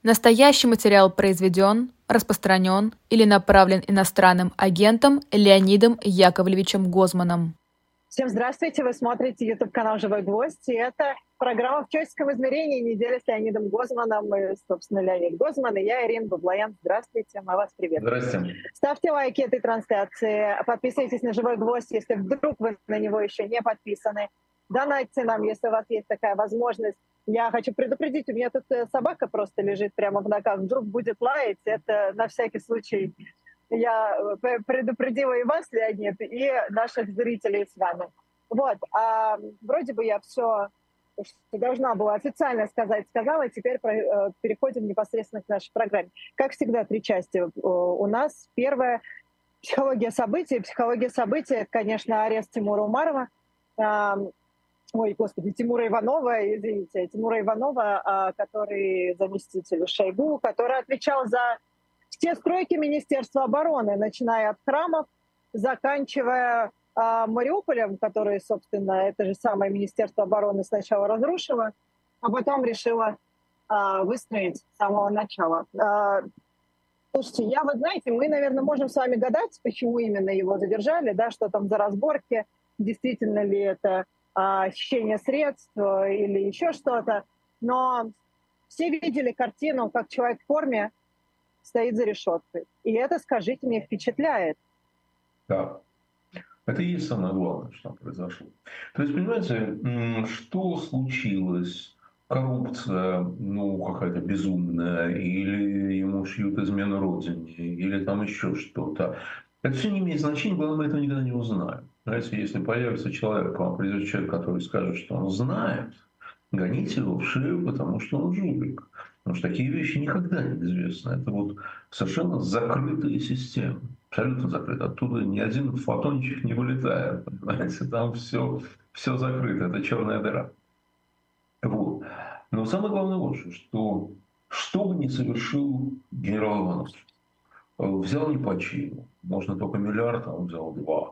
Настоящий материал произведен, распространен или направлен иностранным агентом Леонидом Яковлевичем Гозманом. Всем здравствуйте, вы смотрите YouTube-канал «Живой гвоздь», и это программа «В человеческом измерении. Неделя с Леонидом Гозманом». И, собственно, Леонид Гозман и я, Ирина Баблоян. Здравствуйте, мы вас приветствуем. Здравствуйте. Ставьте лайки этой трансляции, подписывайтесь на «Живой гвоздь», если вдруг вы на него еще не подписаны. Донатьте нам, если у вас есть такая возможность. Я хочу предупредить, у меня тут собака просто лежит прямо в ногах. Вдруг будет лаять, это на всякий случай. Я предупредила и вас, Леонид, и наших зрителей с вами. Вот, вроде бы я все, что должна была официально сказать, сказала, теперь переходим непосредственно к нашей программе. Как всегда, 3 части у нас. Первая — психология событий. Психология событий — это, конечно, арест Тимура Умарова. Тимура Иванова, который заместитель Шойгу, который отвечал за все стройки Министерства обороны, начиная от храмов, заканчивая Мариуполем, который, собственно, это же самое Министерство обороны сначала разрушило, а потом решило выстроить с самого начала. Слушайте, знаете, мы, наверное, можем с вами гадать, почему именно его задержали, да, что там за разборки, действительно ли это хищение средств или еще что-то. Но все видели картину, как человек в форме стоит за решеткой. И это, скажите мне, впечатляет. Да. Это и есть самое главное, что там произошло. То есть, понимаете, что случилось? Коррупция, какая-то безумная, или ему шьют измену родине, или там еще что-то. Это все не имеет значения, главное, мы этого никогда не узнаем. Знаете, если появится человек, к вам придет человек, который скажет, что он знает, гоните его в шею, потому что он жулик. Потому что такие вещи никогда не известны. Это вот совершенно закрытые системы. Абсолютно закрыты. Оттуда ни один фотончик не вылетает. Понимаете, там все закрыто. Это черная дыра. Вот. Но самое главное вот что бы ни совершил генерал Иванов, взял не по чину, можно только миллиард, а он взял 2.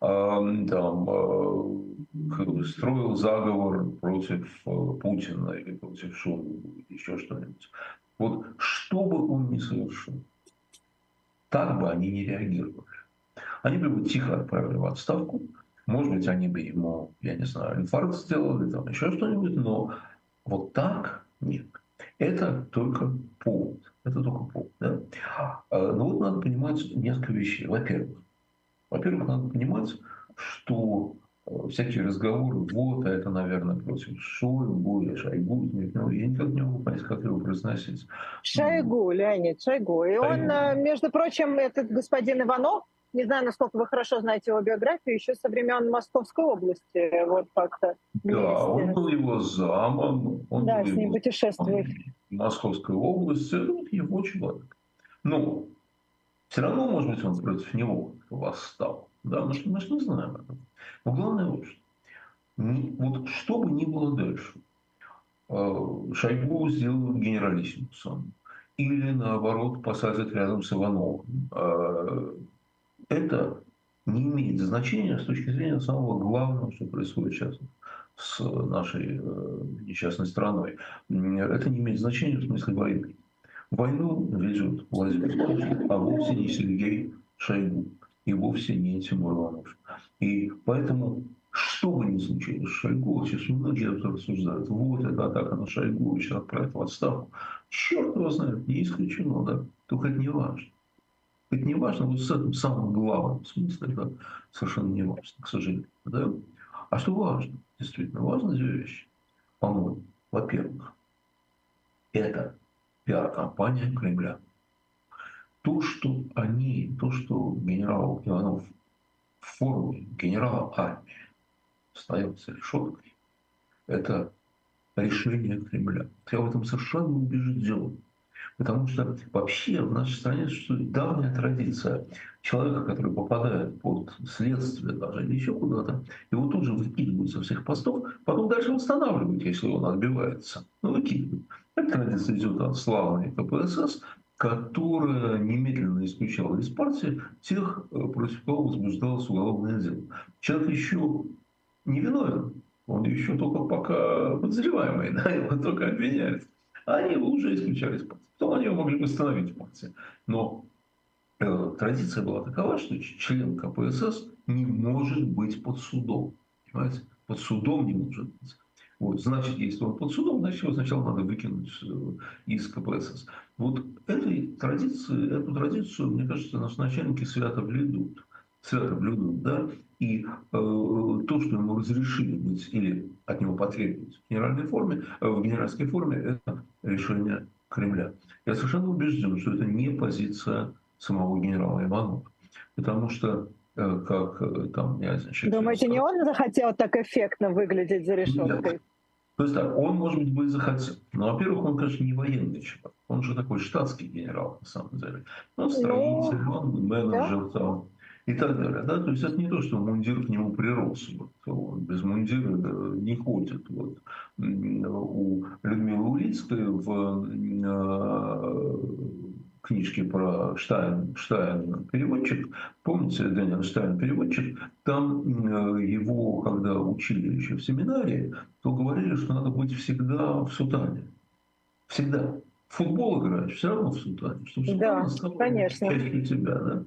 Строил заговор против Путина или против Шойгу, еще что-нибудь. Вот что бы он ни совершил, так бы они не реагировали. Они бы его тихо отправили в отставку. Может быть, они бы ему, я не знаю, инфаркт сделали, там еще что-нибудь, но вот так нет. Это только повод. Это только повод. Да? Но вот надо понимать несколько вещей. Во-первых, надо понимать, что всякие разговоры, вот, это, наверное, против Шойгу или Шойгу, я никак не могу понять, как его произносить. Шойгу, Леонид, Шойгу. И он, между прочим, этот господин Иванов, не знаю, насколько вы хорошо знаете его биографию, еще со времен Московской области. Вот как-то. Да, он был его замом. Да, с ним путешествует. В Московской области. Вот его человек. Но все равно, может быть, он против него восстал. Да, мы же не знаем этого. Но главное вот что. Вот что бы ни было дальше. Шойгу сделал генералиссимусом. Или, наоборот, посадят рядом с Ивановым. Это не имеет значения с точки зрения самого главного, что происходит сейчас с нашей несчастной страной. Это не имеет значения в смысле войны. Войну ведет Владимир Путин, а вовсе не Сергей Шойгу и вовсе не Тимур Иванов. И поэтому, что бы ни случилось с Шойгу, сейчас многие рассуждают, вот это атака на Шойгу, сейчас отправят в отставку. Черт его знает, не исключено, да? Только это не важно. Это не важно, вот с этим самым главным смыслом, это совершенно не важно, к сожалению. Да? А что важно? Действительно важно 2 вещи. По-моему, во-первых, это пиар-компания Кремля. То, что генерал Иванов в форме генерала армии стоял за решеткой, это решение Кремля. Я в этом совершенно убежден. Потому что вообще в нашей стране существует давняя традиция человека, который попадает под следствие даже или еще куда-то, его тут же выкидывают со всех постов, потом дальше восстанавливают, если он отбивается. Выкидывают. Эта традиция идет от славной КПСС, которая немедленно исключала из партии тех, против кого возбуждалось уголовное дело. Человек еще не виновен, он еще только пока подозреваемый, да, его только обвиняют. они его уже исключали из партии. Потом они его могли восстановить в партии. Но традиция была такова, что член КПСС не может быть под судом. Понимаете? Под судом не может быть. Вот, значит, если он под судом, значит, его сначала надо выкинуть из КПСС. Вот эту традицию, мне кажется, наши начальники свято блюдут. Свято блюдут, да. И то, что ему разрешили быть или от него потребовать в генеральной форме, в генеральской форме, это решение Кремля. Я совершенно убежден, что это не позиция самого генерала Иванова. Потому что, там, я, значит, Думаете, не он захотел так эффектно выглядеть за решеткой? нет. То есть так, он, может быть, бы и захотел. Но, во-первых, он, конечно, не военный человек. Он же такой штатский генерал, на самом деле. Он строитель, он менеджер да. там, и так далее. Да? То есть это не то, что мундир к нему прирос. Вот. Он без мундира не ходит. Вот. У Людмилы Улицкой в книжке про Штайн переводчик, помните, Дэниел Штайн переводчик, там его, когда учили еще в семинарии, то говорили, что надо быть всегда в сутане. Всегда. В футбол играешь, все равно в сутане. Чтобы сутана стала частью тебя. Да?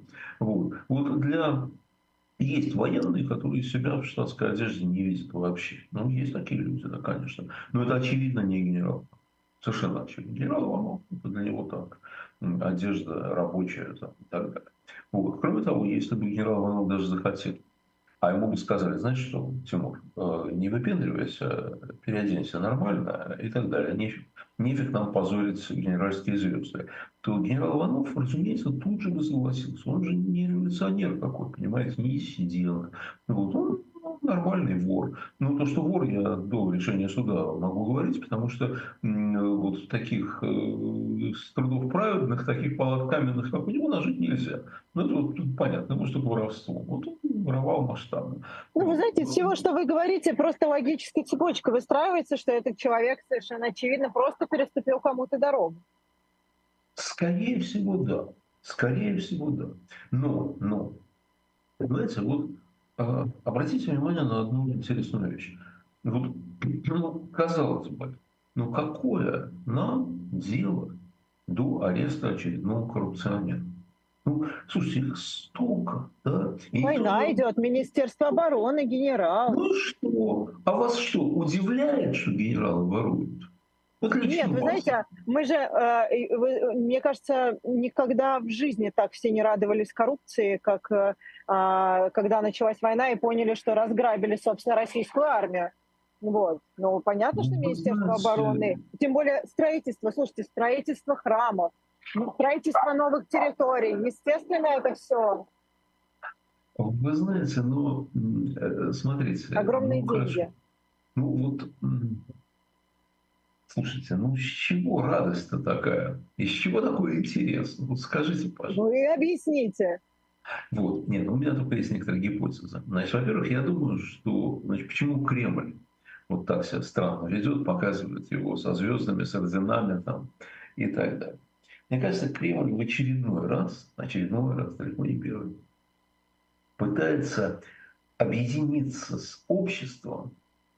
Вот есть военные, которые себя в штатской одежде не видят вообще. Ну, есть такие люди, да, конечно. Но это очевидно не генерал. Совершенно очевидно. Генерал Иванов, это для него так. Одежда рабочая там, и так далее. Вот. Кроме того, если бы генерал Иванов даже захотел, а ему бы сказали, знаешь что, Тимур, не выпендривайся, переоденься нормально и так далее. Нефиг нам позорить генеральские звезды. То генерал Иванов, разумеется, тут же бы согласился. Он же не революционер какой, понимаете, не сидел. Вот он нормальный вор. Ну, то, что вор, я до решения суда могу говорить, потому что вот таких с трудов праведных, таких палат каменных, как у него, нажить нельзя. Ну, это вот тут понятно, может, только воровство. Вот он воровал масштабно. Ну, вы знаете, из всего, что вы говорите, просто логическая цепочка выстраивается, что этот человек совершенно очевидно просто переступил кому-то дорогу. Скорее всего, да. Скорее всего, да. Но, понимаете, вот обратите внимание на одну интересную вещь. Вот, казалось бы, какое нам дело до ареста очередного коррупционера? Ну, слушайте, их столько, да? И Война идет, Министерство обороны, генерал. Ну что? А вас что, удивляет, что генералы воруют? Вот лично Нет, вы вас. знаете, мы же, мне кажется, никогда в жизни так все не радовались коррупции, как когда началась война и поняли, что разграбили, собственно, российскую армию. Вот. Ну, понятно, что Вы Министерство знаете, обороны, тем более строительство, слушайте, строительство храмов, строительство новых территорий, естественно, это все Вы знаете, смотрите. огромные Хорошо. деньги. Слушайте, с чего радость-то такая? Из чего такой интерес? Вот скажите, пожалуйста. Ну и объясните. Вот, нет, у меня только есть некоторые гипотезы. Значит, во-первых, я думаю, что, почему Кремль вот так себя странно ведет, показывает его со звездами, с орденами там и так далее. Мне кажется, Кремль в очередной раз, далеко не первый, пытается объединиться с обществом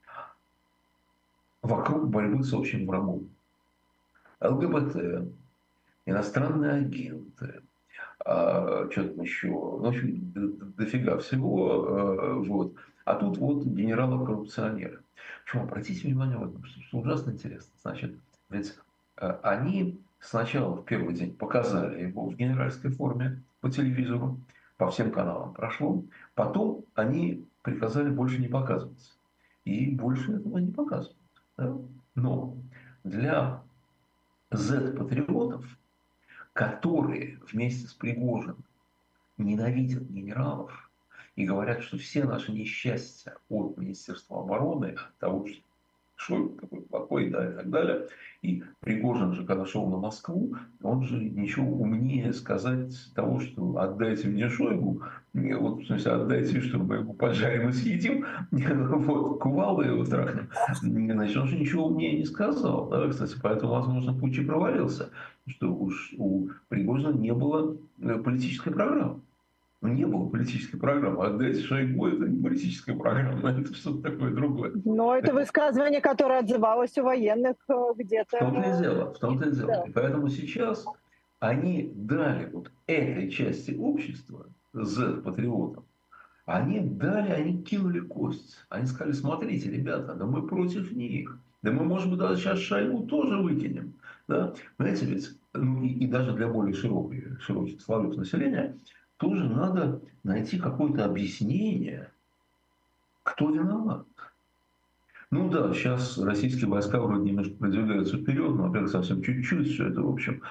вокруг борьбы с общим врагом. ЛГБТ, иностранные агенты, что там еще, в общем, дофига всего. Вот. А тут вот генералы-коррупционеры. Причем обратите внимание в этом, что ужасно интересно. Значит, ведь они сначала в первый день показали его в генеральской форме по телевизору, по всем каналам прошло. Потом они приказали больше не показываться. И больше этого не показывают. Да? Но для Z-патриотов, которые вместе с Пригожиным ненавидят генералов и говорят, что все наши несчастья от Министерства обороны, от того, что Шойгу такой плохой, да, и так далее. И Пригожин же, когда шел на Москву, он же ничего умнее сказать того, что отдайте мне Шойгу, вот, в смысле, отдайте, чтобы мы его поджарим и съедим, вот, кувалды его трахнем. Значит, он же ничего умнее не сказал, да, кстати, поэтому, возможно, Путч и провалился, что уж у Пригожина не было политической программы. Ну, не было политической программы. Отдайте Шойгу — это не политическая программа, это что-то такое другое. Но это Так вот, высказывание, которое отзывалось у военных в том-то и где-то. дело, в том-то и дело. Да, И поэтому сейчас они дали вот этой части общества, Z-патриотам, они кинули кость. Они сказали: смотрите, ребята, да мы против них. Да мы, может быть, даже сейчас Шойгу тоже выкинем. Да? Понимаете, ведь, ну, и даже для более широких слоев населения тоже надо найти какое-то объяснение, кто виноват. Ну да, сейчас российские войска вроде немножко продвигаются вперед, но, во-первых, совсем чуть-чуть, все это, в общем,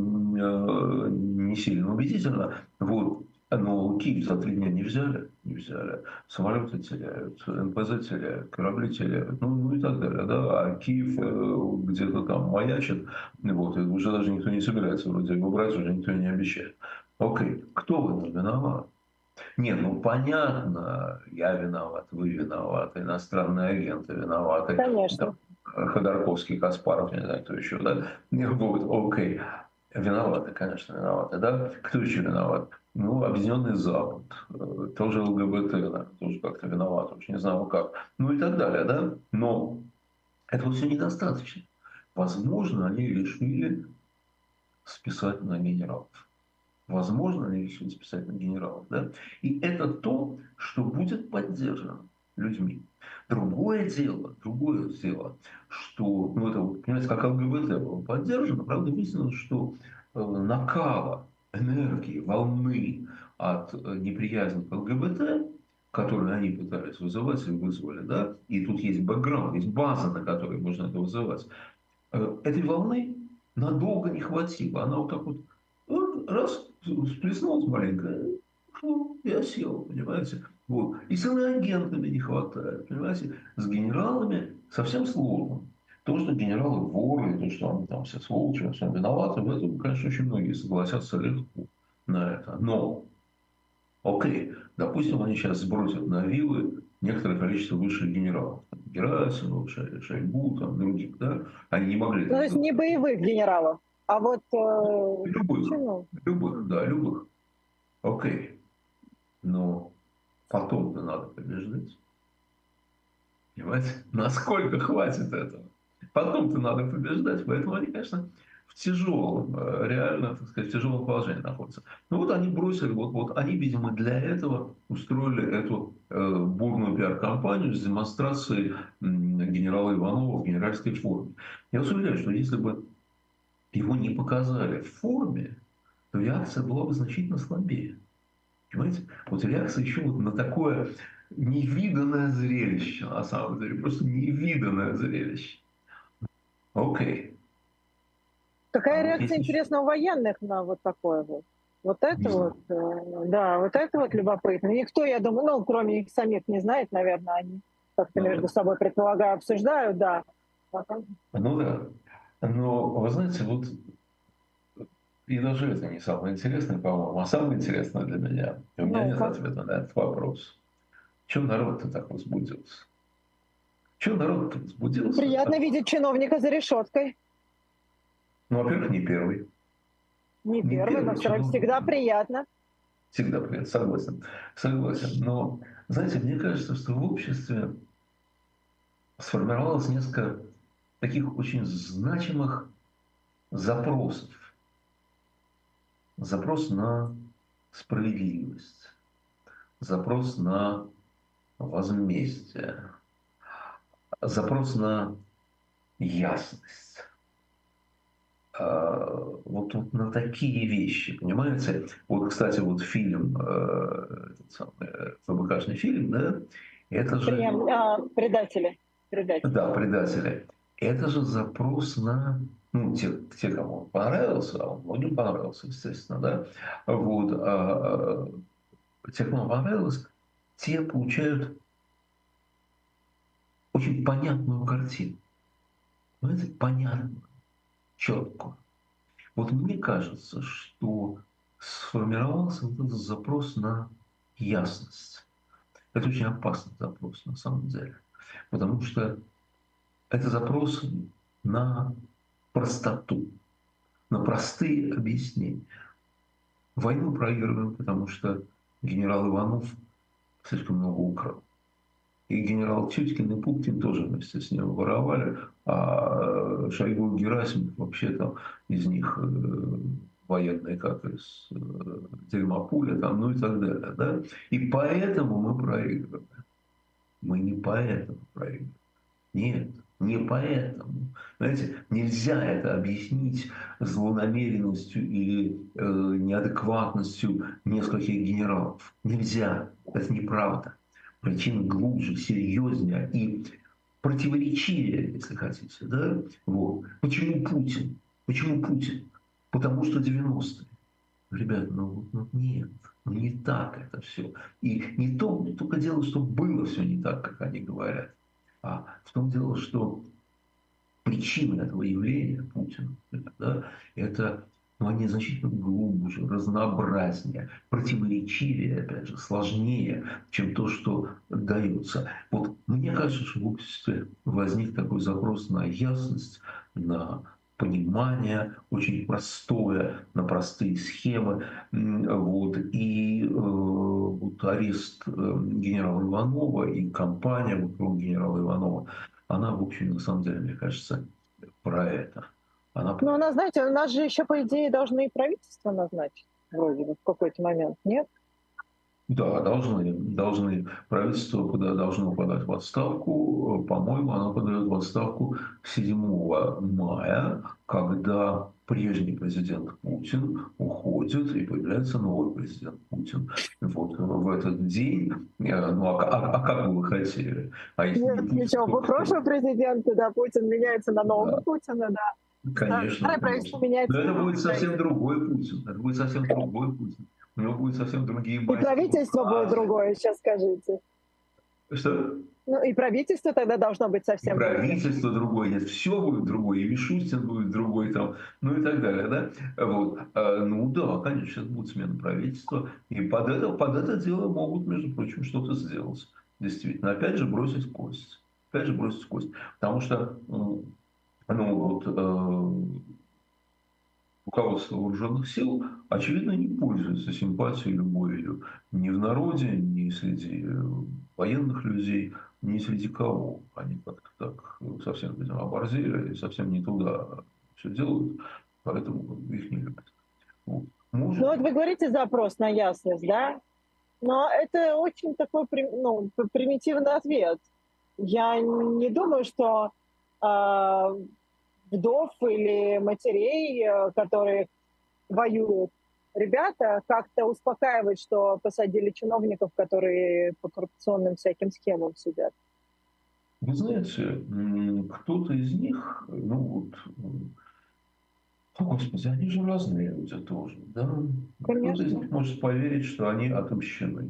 не сильно убедительно. Вот. Но Киев за 3 дня не взяли. Самолеты теряют, НПЗ теряют, корабли теряют, ну и так далее. Да? А Киев где-то там маячит, вот, и уже даже никто не собирается вроде его брать, уже никто не обещает. Окей, кто в этом виноват? Нет, ну понятно, я виноват, вы виноваты, иностранные агенты виноваты, конечно. там, Ходорковский, Каспаров, не знаю, кто еще, да? Вот, окей. Виноваты, конечно, виноваты, да? Кто еще виноват? Ну, Объединенный Запад, тоже ЛГБТ, да, тоже как-то виноват, уж не знаю как. Ну и так далее, да? Но этого все недостаточно. Возможно, они решили списать на генералов. Возможно, они решили списать на генералов. Да? И это то, что будет поддержано людьми. Другое дело, что, ну это, понимаете, как ЛГБТ было поддержано, правда, выяснилось, что накала, энергии, волны от неприязни к ЛГБТ, которую они пытались вызывать и вызвали, да, и тут есть бэкграунд, есть база, на которой можно это вызывать, этой волны надолго не хватило. Она вот так вот раз, всплеснулась маленько, и осела, понимаете. Вот. И с иноагентами не хватает, понимаете. С генералами совсем сложно. То, что генералы воры, то, что они там все сволочи, во всем виноваты, в этом, конечно, очень многие согласятся легко на это. Но окей, допустим, они сейчас сбросят на вилы некоторое количество высших генералов. Герасимов, Шойгу, там, других, да? Они не могли Ну, это то есть сделать. не боевых генералов, а вот Любых, почему? любых. Окей, но потом-то надо побеждать. Понимаете? Насколько хватит этого? Потом-то надо побеждать. Поэтому они, конечно, в тяжелом, реально, так сказать, в тяжелом положении находятся. Ну вот они бросили, вот они, видимо, для этого устроили эту бурную пиар-компанию с демонстрацией генерала Иванова в генеральской форме. Я вас уверяю, что если бы его не показали в форме, то реакция была бы значительно слабее. Понимаете? Вот реакция еще вот на такое невиданное зрелище, на самом деле, просто невиданное зрелище. Окей. А Какая вот реакция, есть еще... интересно, у военных на вот такое вот? Вот это Не вот, знаю. да, вот это вот любопытно. Никто, я думаю, ну, кроме них самих не знает, наверное, они как-то между Наверное. собой, предполагаю, обсуждают, да. Ну да. Но, вы знаете, вот и даже это не самое интересное, по-моему, а самое интересное для меня, и у меня нет Ну-ка. ответа на этот вопрос. Чего народ-то так возбудился? Чего народ-то возбудился? Приятно видеть чиновника за решеткой. Ну, во-первых, не первый. Не Не первый, но первый все равно чиновник. всегда приятно. Всегда привет, согласен. Согласен. Но, знаете, мне кажется, что в обществе сформировалось несколько таких очень значимых запросов. Запрос на справедливость, запрос на возмездие, запрос на ясность. Вот на такие вещи, понимаете? Вот, кстати, вот фильм, этот самый, ФБКшный фильм, да, это же, Предатели. Предатели. да, «Предатели», это же запрос на, ну, кому он понравился, а он многим понравился, естественно, да, вот, те, кому понравилось, те получают очень понятную картину, понимаете, понятную, четкую. Вот мне кажется, что сформировался вот этот запрос на ясность. Это очень опасный запрос на самом деле, потому что это запрос на простоту, на простые объяснения. Войну проигрываем, потому что генерал Иванов слишком много украл. И генерал Тюткин и Пупкин тоже вместе с ним воровали, а Шойгу и Герасимов вообще там из них военные, как из дерьма пуля, там, ну и так далее. Да? И поэтому мы проигрываем. Мы не поэтому проигрываем. Нет, не поэтому. Знаете, нельзя это объяснить злонамеренностью или неадекватностью нескольких генералов. Нельзя. Это неправда. Причина глубже, серьезнее и противоречивее, если хотите. Да? Вот. Почему Путин? Почему Путин? Потому что 90-е. Ребят, ну нет, ну не так это все. И не только дело, что было все не так, как они говорят, а в том дело, что причины этого явления Путина, да, это, ну, они значительно глубже, разнообразнее, противоречивее, опять же, сложнее, чем то, что дается. Вот мне кажется, что в обществе возник такой запрос на ясность, на понимание очень простое, на простые схемы. Вот. И вот арест генерала Иванова и кампания вокруг генерала Иванова, она, в общем, на самом деле, мне кажется, про это. Она... Ну, у нас, знаете, у нас же еще, по идее, должны и правительство назначить, вроде бы, в какой-то момент, нет? Да, должны. Правительство должно подать в отставку. По-моему, оно подает в отставку 7 мая, когда прежний президент Путин уходит и появляется новый президент Путин. Вот в этот день, ну а как бы вы хотели? А если не Нет, Путин, ничего, то по кто? прошлого президента, да, Путин меняется на нового Да. Путина, да. Конечно, Старое правительство конечно. Но меняется на это новое будет совсем правительство. другой Путин. Это будет совсем другой Путин. У него будут совсем другие И мотивы, правительство будет фразы. другое, сейчас скажите. Что? Ну, и правительство тогда должно быть И совсем другим. правительство другое, нет, все будет другое, и Мишустин будет другой, там, ну и так далее, да? Вот. Ну да, конечно, сейчас будет смена правительства, и под это дело могут, между прочим, что-то сделать. Действительно, опять же бросить кость. Опять же бросить кость. Потому что, ну вот, руководство вооруженных сил, очевидно, не пользуется симпатией любовью ни в народе, ни среди военных людей, ни среди кого. Они как-то так совсем, видимо, оборзели и совсем не туда все делают, поэтому их не любят. Вот. Ну Может вот вы быть. говорите запрос на ясность, да? Но это очень такой ну, примитивный ответ. Я не думаю, что а, вдов или матерей, которые воюют, ребята как-то успокаивают, что посадили чиновников, которые по коррупционным всяким схемам сидят. Вы знаете, кто-то из них, ну вот, о, Господи, они же разные люди тоже, да? Кто-то из Конечно. них может поверить, что они отомщены.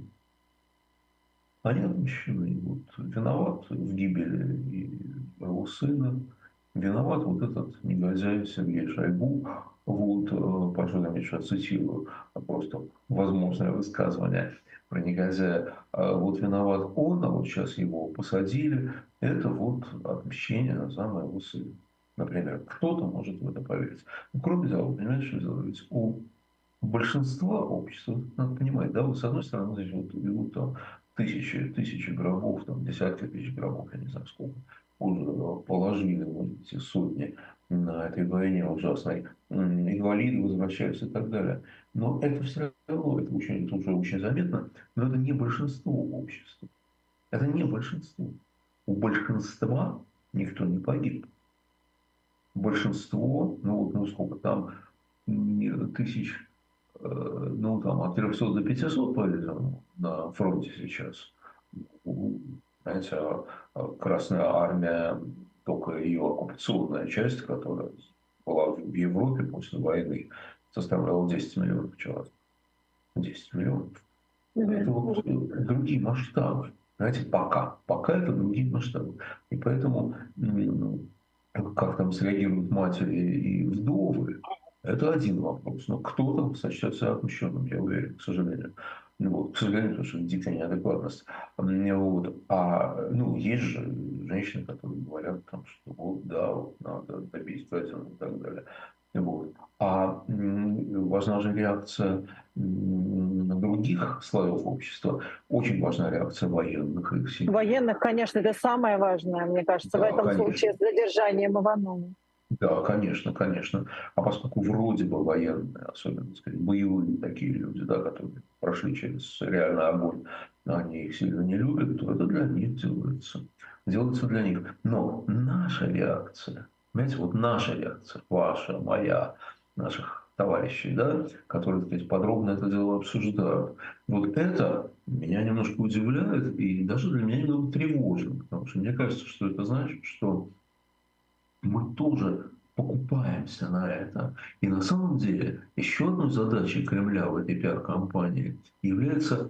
Они отмщены. Вот, виноват в гибели и моего сына. Виноват вот этот негодяй Сергей Шойгу. Вот, пожалуй, я сейчас цитирую просто возможное высказывание про негодяя. Вот виноват он, а вот сейчас его посадили. Это вот отмщение за моего сына. Например, кто-то может в это поверить. Ну, кроме того, понимаете, что дело? Ведь у большинства общества, надо понимать, да, вот с одной стороны, здесь вот идут там тысячи гробов, там десятки тысяч гробов, я не знаю сколько, уже положили, может быть, и сотни на этой войне ужасной, инвалиды возвращаются и так далее. Но это все равно, это уже очень заметно, но это не большинство общества. Это не большинство. У большинства никто не погиб. Большинство, ну вот, ну сколько там, тысяч, ну там от 300 до 500, по-видимому, на фронте сейчас. Знаете, Красная Армия, только ее оккупационная часть, которая была в Европе после войны, составляла 10 миллионов человек. 10 миллионов. Это вот другие масштабы. Знаете, пока это другие масштабы. И поэтому как там среагируют матери и вдовы, это один вопрос. Но кто-то сочтет себя отмщенным, я уверен, к сожалению. Ну, вот, к сожалению, потому что дикая неадекватность. Вот. А ну, есть же женщины, которые говорят, там, что вот, да, вот, надо добить Путина и так далее. Вот. А важна же реакция других других слоев общества очень важна реакция военных и их семей. Военных, конечно, это самое важное, мне кажется, в Да, этом конечно. случае с задержанием Иванова. Да, конечно, конечно. А поскольку вроде бы военные, особенно, так сказать, боевые такие люди, да, которые прошли через реальный огонь, они их сильно не любят, то это для них делается. Делается для них. Но наша реакция, понимаете, вот наша реакция, ваша, моя, наших товарищей, да, которые, так сказать, подробно это дело обсуждают, вот это меня немножко удивляет и даже для меня немного тревожит, потому что мне кажется, что это значит, что мы тоже покупаемся на это. И на самом деле еще одной задачей Кремля в этой пиар-компании является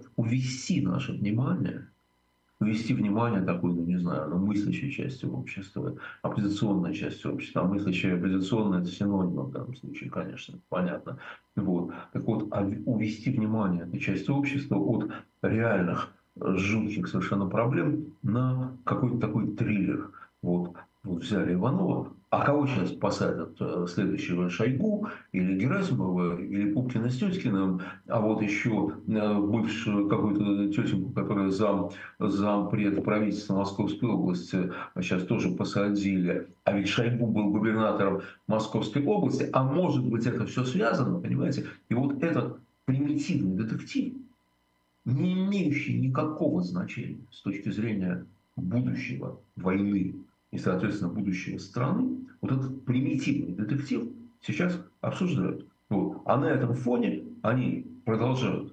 увести внимание такой, ну не знаю, ну, мыслящей части общества, оппозиционной части общества. А мыслящая и оппозиционная — это синонимы в данном случае, конечно, понятно. Вот. Так вот, увести внимание этой части общества от реальных жутких совершенно проблем на какой-то такой триллер. Вот взяли Иванова, а кого сейчас посадят следующего? Шойгу или Герасимова, или Пупкина с Тёткиным, а вот еще бывшую какую-то тетеньку, которая зампред правительства Московской области, сейчас тоже посадили. А ведь Шойгу был губернатором Московской области, а может быть это все связано, понимаете? И вот этот примитивный детектив, не имеющий никакого значения с точки зрения будущего войны и, соответственно, будущего страны, вот этот примитивный детектив сейчас обсуждают. Вот. А на этом фоне они продолжают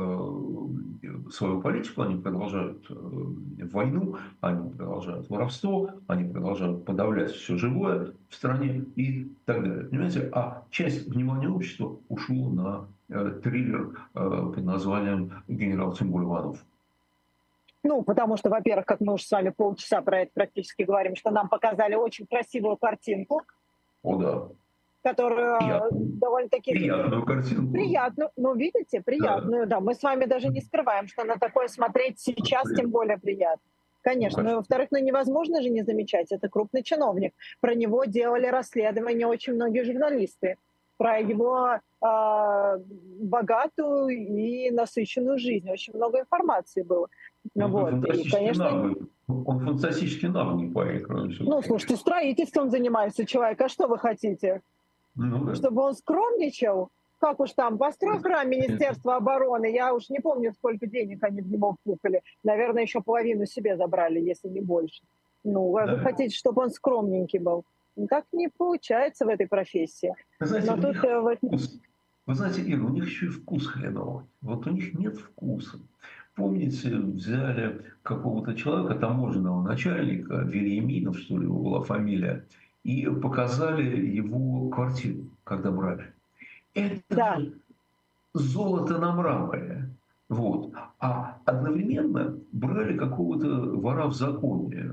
свою политику, они продолжают войну, они продолжают воровство, они продолжают подавлять все живое в стране и так далее. Понимаете? А часть внимания общества ушло на триллер под названием «Генерал Тимур Иванов». Ну, потому что, во-первых, как мы уже с вами полчаса про это практически говорим, что нам показали очень красивую картинку. О, да. Которую довольно-таки... Приятную картинку. Приятную, ну, видите, приятную, да. Мы с вами даже не скрываем, что на такое смотреть сейчас тем более приятно. Конечно. Ну, во-вторых, ну невозможно же не замечать, это крупный чиновник. Про него делали расследование очень многие журналисты. Про его богатую и насыщенную жизнь. Очень много информации было. Вот. И, конечно... Он фантастически наглый парень. Ну, слушайте, строительством занимается человек, а что вы хотите? Ну, да. Чтобы он скромничал? Как уж там, построй храм Министерства обороны, я уж не помню, сколько денег они в него вкупили. Наверное, еще половину себе забрали, если не больше. Ну, да. Вы хотите, чтобы он скромненький был? Ну, так не получается в этой профессии. Вы знаете, Вы знаете, Ира, у них еще и вкус хреновый. Вот у них нет вкуса. Помните, взяли какого-то человека, таможенного начальника, Вильяминов, что ли, его была фамилия, и показали его квартиру, когда брали. Это же золото на мраморе. Вот. А одновременно брали какого-то вора в законе.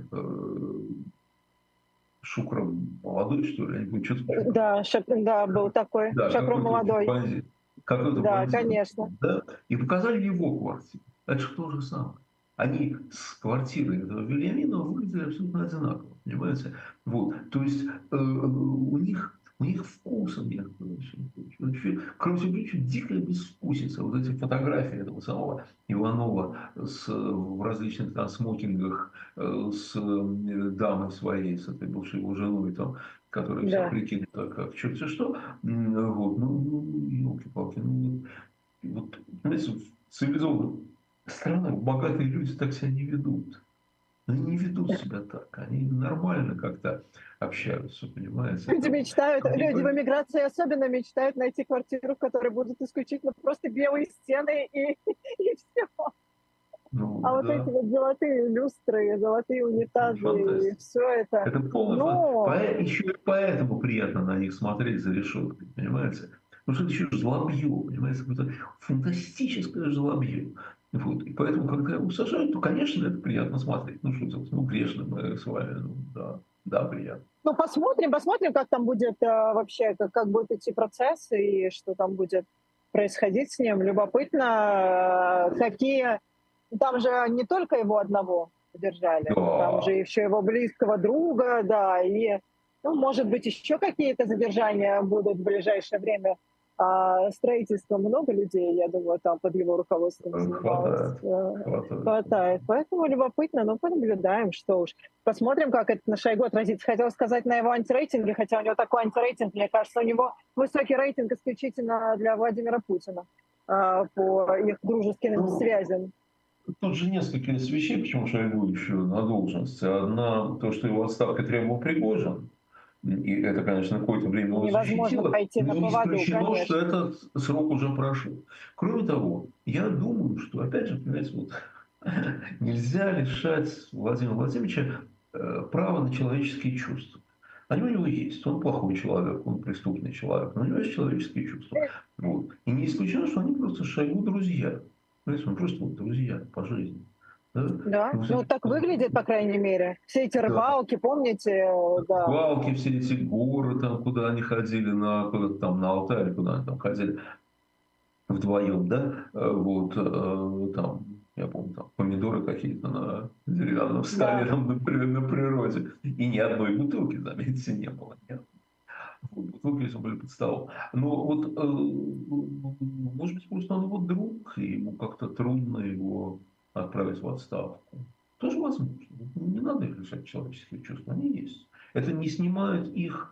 Шукром молодой, что ли? Я не помню, что-то... Да, был такой. Да, Шукром молодой. Какой-то да, бандит. Конечно. Да? И показали его квартиру. Это же то же самое. Они с квартирой этого Вильяминова выглядели абсолютно одинаково. Понимаете? Вот. То есть у них вкуса нет. Кроме всего прочего, дикая безвкусица. Вот эти фотографии этого самого Иванова в различных там смокингах с дамой своей, с этой бывшей его женой, там, которая вся прикинута как черт что. Вот. Ну, елки-палки. Вот, понимаете, в цивилизованных странах богатые люди так себя не ведут. Они не ведут себя так. Они нормально как-то общаются, понимаете? Люди мечтают, люди в эмиграции особенно мечтают найти квартиру, в которой будут исключительно просто белые стены и все. Ну, а вот эти вот золотые люстры, золотые унитазы, и все это. Это полное. Еще и поэтому приятно на них смотреть за решеткой, понимаете? Потому что это еще жлобье, понимаете, какое-то фантастическое жлобье. Вот. И поэтому, когда его сажают, то, конечно, это приятно смотреть. Ну, что делать? Ну, грешно мы с вами. Ну, да, приятно. Ну, посмотрим, как там будет вообще, как будет идти процесс и что там будет происходить с ним. Любопытно, какие... Там же не только его одного держали, там же еще его близкого друга, да, и, ну, может быть, еще какие-то задержания будут в ближайшее время строительства много людей, я думаю, там под его руководством занималось. Хватает. Хватает. Хватает. Поэтому любопытно, но понаблюдаем, что уж. Посмотрим, как это на Шойгу отразится. Хотела сказать на его антирейтинге, хотя у него такой антирейтинг, мне кажется, у него высокий рейтинг исключительно для Владимира Путина по их дружеским связям. Тут же несколько вещей, почему Шойгу еще на должности. Одна, то, что его отставка требовал Пригожин, и это, конечно, какое-то время его защитило, но не исключено, что этот срок уже прошел. Кроме того, я думаю, что, опять же, понимаете, вот, нельзя лишать Владимира Владимировича права на человеческие чувства. Они у него есть. Он плохой человек, он преступный человек, но у него есть человеческие чувства. Вот. И не исключено, что они просто с Шойгу друзья. Понимаете, он просто вот друзья по жизни. Да, ну так выглядит, по крайней мере. Все эти рыбалки, помните? Да. Рыбалки, все эти горы, там, куда они ходили, куда-то там на Алтай, или куда они там ходили вдвоем, да, вот, там, я помню, там помидоры какие-то на деревянном столе, да. Там, на природе. И ни одной бутылки, заметьте, не было. Нет. Бутылки все были под столом. Но вот, может быть, просто он его друг, и ему как-то трудно его отправить в отставку. Тоже возможно. Не надо их лишать человеческих чувств, они есть. Это не снимает их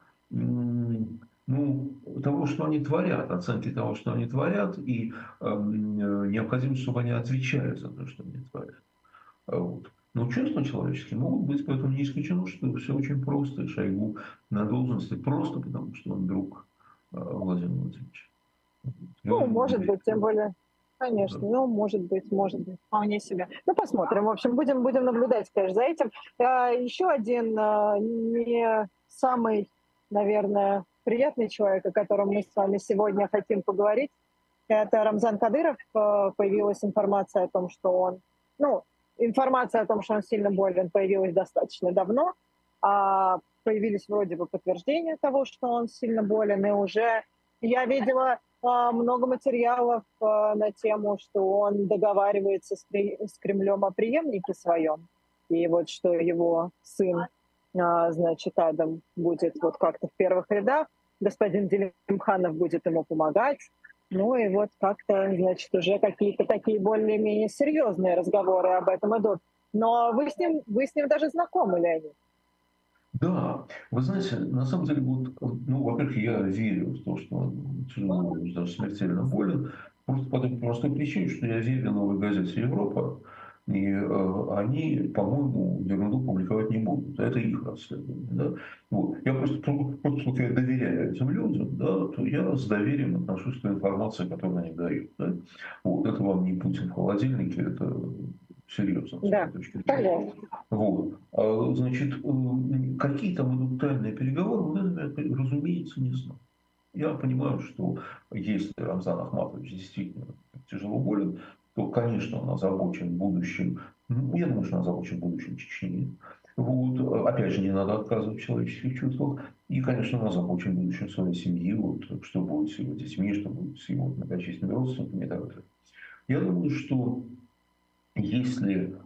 того, что они творят, оценки того, что они творят, и необходимость, чтобы они отвечали за то, что они творят. Вот. Но чувства человеческие могут быть, поэтому не исключено, что все очень просто, и Шойгу на должности просто потому, что он друг Владимира Владимировича. Ну, может быть, тем более. Конечно, да. Ну, может быть, вполне себе. Ну, посмотрим. В общем, будем наблюдать, конечно, за этим. Еще один не самый, наверное, приятный человек, о котором мы с вами сегодня хотим поговорить, это Рамзан Кадыров. Появилась информация о том, что он, сильно болен, появилась достаточно давно. Появились вроде бы подтверждения того, что он сильно болен, и уже я видела много материалов на тему, что он договаривается с Кремлем о преемнике своем. И вот что его сын, значит, Адам, будет вот как-то в первых рядах, господин Делимханов будет ему помогать. Ну и вот как-то, значит, уже какие-то такие более-менее серьезные разговоры об этом идут. Но вы с ним даже знакомы, Леонид? Да, вы знаете, на самом деле, вот, во-первых, я верю в то, что он тяжело, даже смертельно болен, просто по той простой причине, что я верю «Новой газете Европа», и они, по-моему, ерунду публиковать не будут. Это их расследование. Да? Вот. Я просто поскольку я доверяю этим людям, да, то я с доверием отношусь к той информации, которую они дают. Да? Вот. Это вам не Путин в холодильнике, это серьезно. Да, понятно. Вот. Значит, какие там идут тайные переговоры, я, разумеется, не знаю. Я понимаю, что если Рамзан Ахматович действительно тяжело болен, то, конечно, он озабочен будущим, я думаю, что он озабочен будущим Чечни. Вот. Опять же, не надо отказывать в человеческих чувствах. И, конечно, он озабочен будущим своей семьи, вот, что будет с его детьми, что будет с его многочисленными родственниками и так далее. Я думаю, что если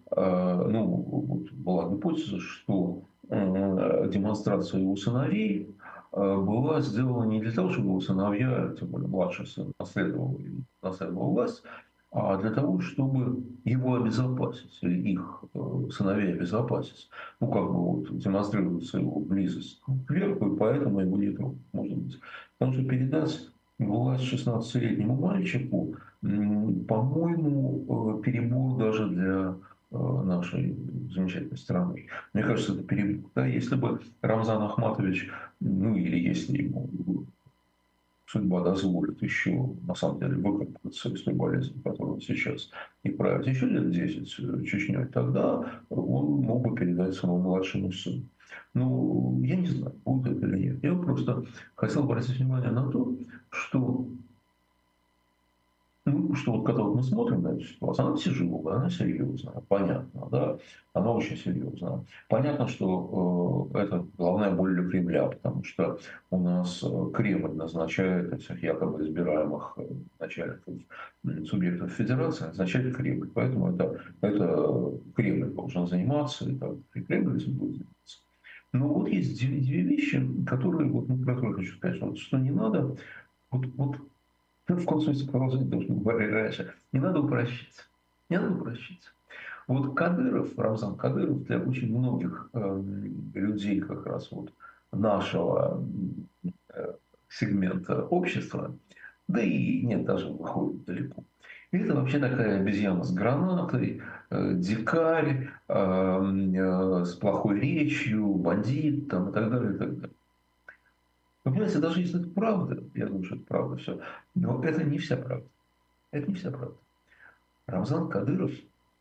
была гипотеза, что демонстрация его сыновей была сделана не для того, чтобы его сыновья, тем более младший сын, наследовал власть, а для того, чтобы его обезопасить, или их сыновей обезопасить. Демонстрируется его близость к верху, и поэтому его не трогают, может быть. Потому что передать власть 16-летнему мальчику, по-моему, перебор даже для нашей замечательной страны. Мне кажется, это перебор. Да? Если бы Рамзан Ахматович, или если ему судьба дозволит еще, на самом деле, выкарабкаться из той болезни, которую сейчас и правит еще лет 10 Чечней, тогда он мог бы передать своему младшему сыну. Я не знаю, будет это или нет. Я просто хотел обратить внимание на то, что когда мы смотрим на эту ситуацию, она тяжелая, она серьезная, понятно, да, она очень серьезная. Понятно, что это головная боль для Кремля, потому что у нас Кремль назначает этих якобы избираемых начальников субъектов федерации, назначает Кремль. Поэтому это Кремль должен заниматься, и Кремль этим будет заниматься. Но вот есть две вещи, которые, про которые хочу сказать, что не надо, в каком смысле продолжать то, что мы говорили раньше. Не надо упрощаться. Не надо упрощаться. Вот Кадыров, Рамзан Кадыров для очень многих людей как раз вот нашего сегмента общества, да и нет, даже выходит далеко. И это вообще такая обезьяна с гранатой, дикарь, с плохой речью, бандит там, и так далее, и так далее. Вы понимаете, даже если это правда, я думаю, что это правда все, но это не вся правда. Это не вся правда. Рамзан Кадыров,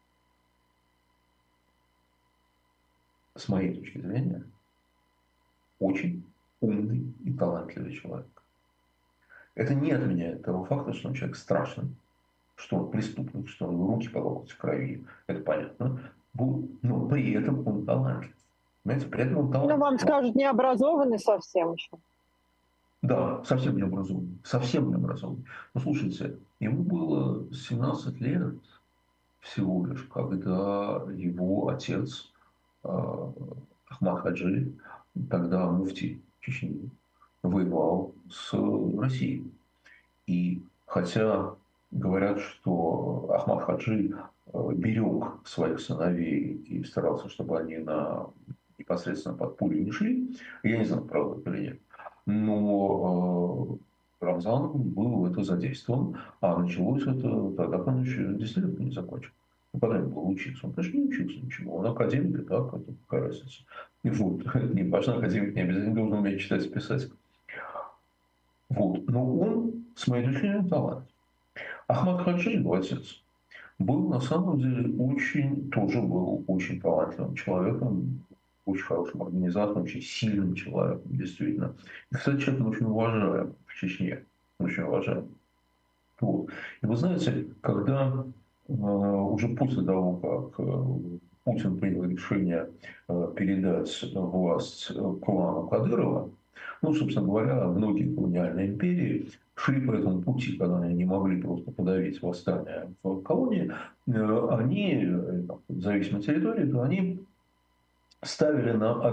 с моей точки зрения, очень умный и талантливый человек. Это не отменяет того факта, что он человек страшный, что он преступник, что он руки по локоть в крови. Это понятно. Но при этом он талантлив. Понимаете, при этом он Ну, талантлив. вам скажут, не образованный совсем еще. Да, совсем не образованный. Совсем не образованный. Ну, слушайте, ему было 17 лет всего лишь, когда его отец Ахмад Хаджи, тогда муфти Чечни, воевал с Россией. И хотя говорят, что Ахмад Хаджи берег своих сыновей и старался, чтобы они непосредственно под пулю не шли, я не знаю, правда это или нет, но Рамзан был в это задействован, а началось это тогда, когда он еще 10 лет не закончил. Ну, когда ему было учиться? Он, конечно, не учился ничего. Он академик, и так, это какая разница. И вот, не важно, академик не обязательно должен уметь читать и писать. Вот. Но он, с моей точки зрения, талант. Ахмад Хаджи, его отец, был на самом деле тоже был очень талантливым человеком, очень хорошим организатором, очень сильным человеком, действительно. И, кстати, человек очень уважаем в Чечне, очень уважаем. Вот. И вы знаете, когда уже после того, как Путин принял решение передать власть клану Кадырова, ну, собственно говоря, многие колониальные империи шли по этому пути, когда они не могли просто подавить восстание в колонии, они, в зависимости от территории, то они ставили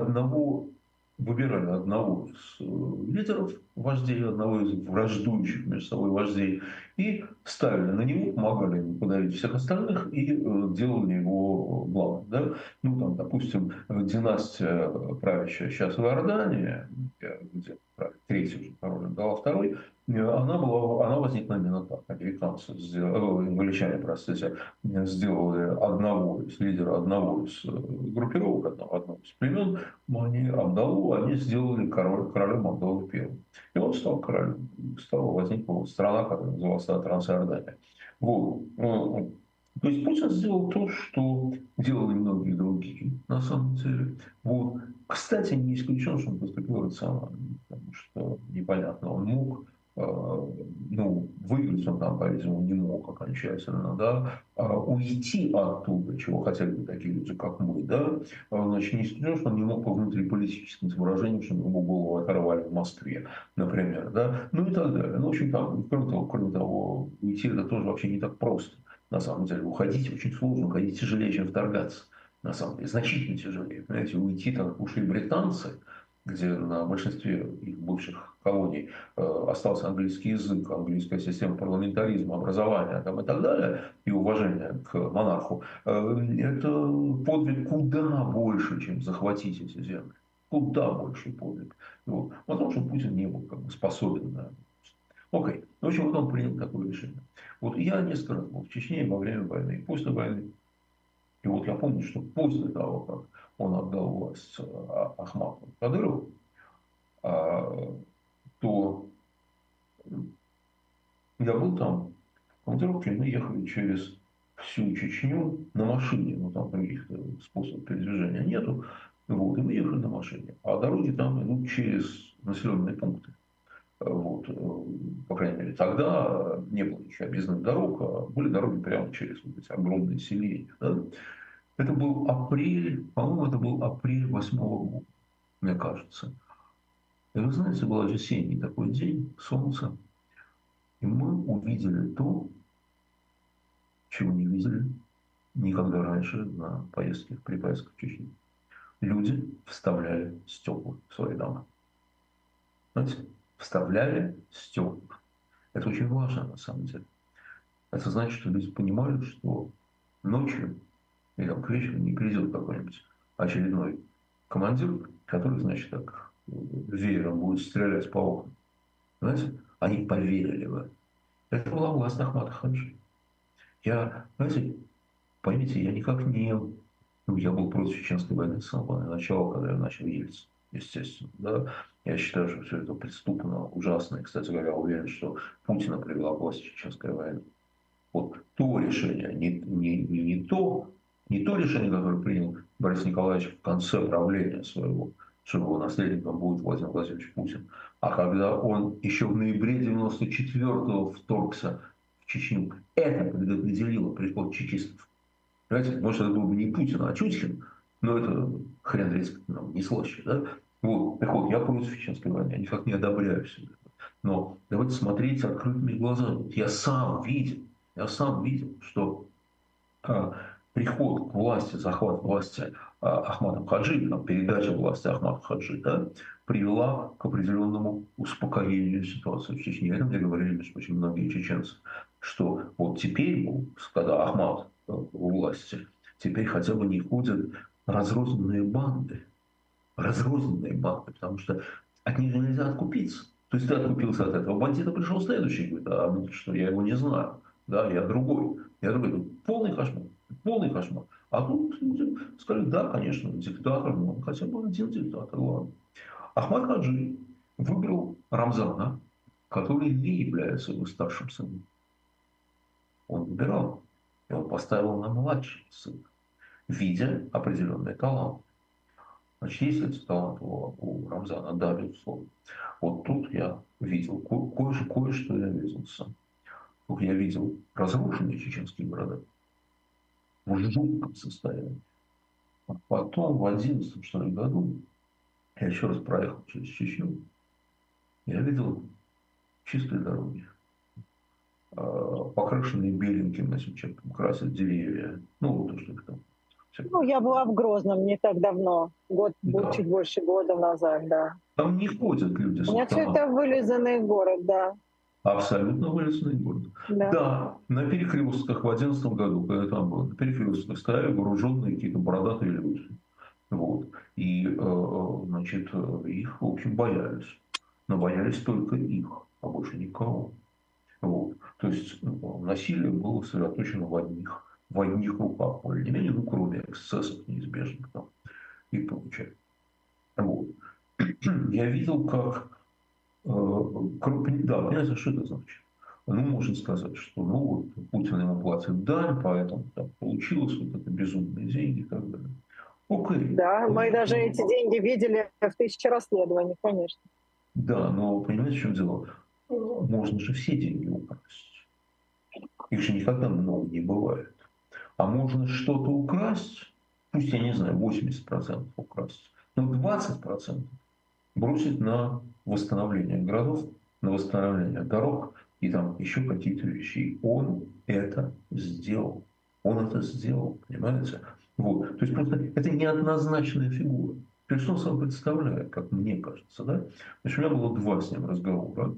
выбирали одного из лидеров, вождей, одного из враждующих между собой вождей, и ставили на него, помогали ему подавить всех остальных и делали его главным. Да? Ну, там, допустим, династия, правящая сейчас в Иордании, где правит третий уже король, дала второй, она возникла именно так. Американцы сделали, англичане, простите, сделали лидера одного из группировок, одного из племен, они они сделали королем Абдаллы I. И он стал королем. Возникла страна, которая называлась Трансиордания. Вот. То есть Путин сделал то, что делали многие другие, на самом деле. Вот. Кстати, не исключено, что он поступил рационально, потому что непонятно, он мог выиграть он там, по-видимому, не мог окончательно, да, уйти оттуда, чего хотели бы такие люди, как мы, да, значит, не исключено, что он не мог по внутриполитическим соображениям, что ему голову оторвали в Москве, например, да, ну и так далее. Ну, в общем, там, кроме того, уйти это тоже вообще не так просто, на самом деле. Уходить очень сложно, уходить тяжелее, чем вторгаться, на самом деле, значительно тяжелее. Понимаете, уйти так ушли британцы, где на большинстве их бывших колоний остался английский язык, английская система парламентаризма, образования там, и так далее, и уважение к монарху, это подвиг куда больше, чем захватить эти земли. Куда больше подвиг. Вот. Потому что Путин не был способен на это. Окей. В общем, вот он принял такое решение. Вот я несколько раз был в Чечне во время войны и после войны. И вот я помню, что после того, как он отдал власть Ахмату Кадырову, то я был там в командировке, мы ехали через всю Чечню на машине, ну там других способов передвижения нету, вот, и мы ехали на машине. А дороги там идут через населенные пункты. Вот, по крайней мере, тогда не было еще объездных дорог, а были дороги прямо через вот эти огромные селения. Да? Это был апрель, по-моему, это был апрель 8-го года, мне кажется. И вы знаете, был осенний такой день, солнце, и мы увидели то, чего не видели никогда раньше при поездках в Чечню. Люди вставляли стекла в свои дома. Знаете, вставляли стекла. Это очень важно на самом деле. Это значит, что люди понимали, что ночью или там, к вечеру не придет какой-нибудь очередной командир, который, значит, так веером будет стрелять по окнам. Знаете, они поверили в это. Это была власть Ахмата Хаджи. Знаете, поймите, я никак не... Ну, я был против Чеченской войны с самого начала, когда я начал Ельцин, естественно. Да? Я считаю, что все это преступно, ужасно. И, кстати говоря, уверен, что Путина привела к власти Чеченская война. Вот то решение, не то решение, которое принял Борис Николаевич в конце правления своего, что его наследником будет Владимир Владимирович Путин, а когда он еще в ноябре 94-го вторгся в Чечню, это предопределило приход чекистов. Понимаете, может, это был бы не Путин, а Чучхин, но это хрен резко нам не слаще, да? Вот, так вот, я против Чеченской войны, я никак не одобряю себя. Но давайте смотреть открытыми глазами. Я сам видел, что приход к власти, захват власти Ахматом Хаджи, там, передача власти Ахмату Хаджи, да, привела к определенному успокоению ситуации в Чечне. Это мне говорили, между прочим, многие чеченцы, что вот теперь, когда Ахмат у власти, теперь хотя бы не ходят разрозненные банды, потому что от них нельзя откупиться. То есть ты откупился от этого бандита, пришел следующий, говорит, а что, я его не знаю, да, я другой. Полный кошмар, полный кошмар. А тут люди сказали, да, конечно, диктатор, но хотя бы один диктатор, ладно. Ахмат Хаджи выбрал Рамзана, который не является его старшим сыном. Он выбирал, и он поставил на младшего сына, видя определенный талант. Значит, есть этот талант у Рамзана, да, безусловно. Вот тут я видел, кое-что я видел сам. Тут я видел разрушенные чеченские города в жутком состоянии. А потом в 2011 что ли, году я еще раз проехал через Чечню. Я видел чистые дороги, покрашенные беленьким, значит, чем красят деревья. Ну, вот то, что их там. Ну, я была в Грозном не так давно, Да. чуть больше года назад, да. Там не ходят люди с Нет, автоматом. это вылизанный город, да. Абсолютно вылезанный город. Да, на перекрестках в 2011 году, когда я там был, на перекрестках стояли вооруженные какие-то бородатые люди. Вот. И, значит, их, в общем, боялись. Но боялись только их, а больше никого. Вот. То есть насилие было сосредоточено в одних руках, более не менее, ну, кроме эксцессов неизбежных там и прочее. Вот. Я видел, как... Да, понимаете, что это значит? Ну, можно сказать, что ну, вот, Путин ему платит дань, поэтому там получилось вот это безумные деньги и так далее. Окей. Да, мы даже эти деньги видели в 1000 расследований, конечно. Да, но понимаете, в чем дело? Можно же все деньги украсть. Их же никогда много не бывает. А можно что-то украсть, пусть, я не знаю, 80% украсть, но 20% бросить на восстановление городов, на восстановление дорог и там еще какие-то вещи. И он это сделал. Он это сделал, понимаете? Вот. То есть просто это неоднозначная фигура. То есть он сам представляет, как мне кажется, да? Значит, у меня было 2 с ним разговора.